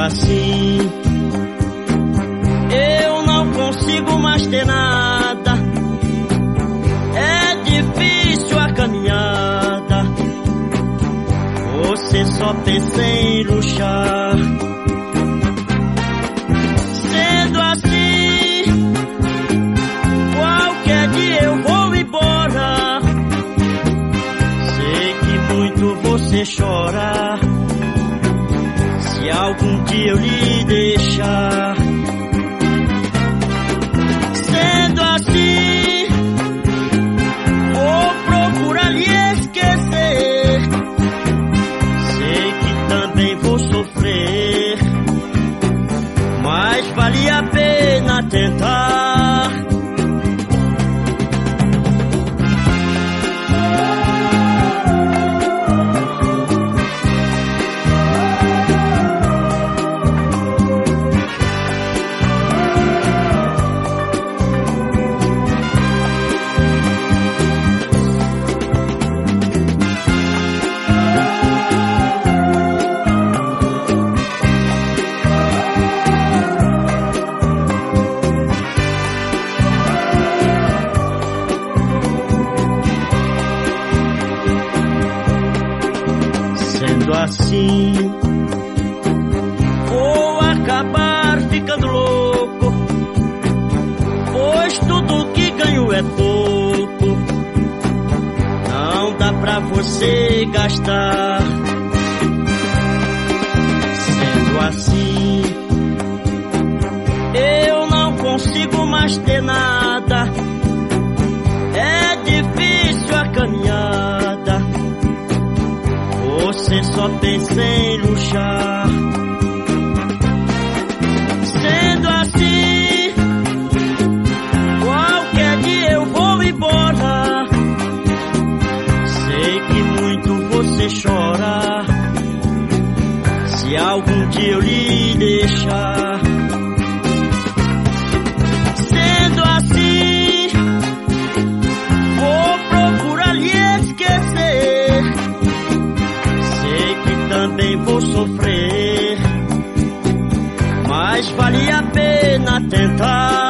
assim, eu não consigo mais ter nada. É difícil a caminhada, você só pensa em luxar. Sendo assim, qualquer dia eu vou embora. Sei que muito você chora, se algum dia eu lhe deixar. Sendo assim, vou procurar lhe esquecer. Sei que também vou sofrer, mas vale a pena tentar. Sendo assim, vou acabar ficando louco, pois tudo que ganho é pouco, não dá pra você gastar. Sendo assim, eu não consigo mais ter nada. É difícil a caminhada, você só pensa em luxar. Sendo assim, qualquer dia eu vou embora. Sei que muito você chora, se algum dia eu lhe deixar. Sendo assim, vou procurar lhe esquecer. Também vou sofrer, mas vale a pena tentar.